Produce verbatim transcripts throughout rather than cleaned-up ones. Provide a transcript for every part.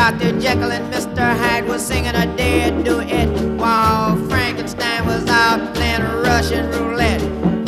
Doctor Jekyll and Mister Hyde was singing a dead duet while Frankenstein was out playing Russian roulette.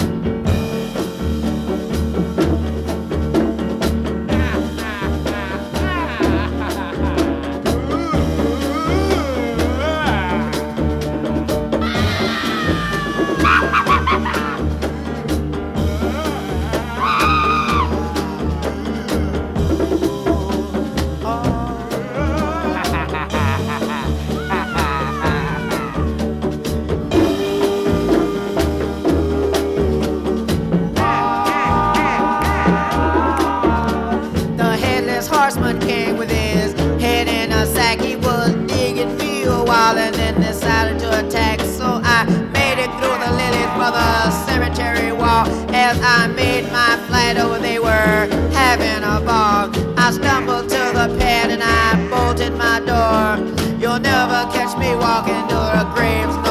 Horseman came with his head in a sack. He was digging me a while and then decided to attack. So I made it through the Lilith Brothers cemetery wall. As I made my flight over, they were having a ball. I stumbled to the pad and I bolted my door. You'll never catch me walking to the graves.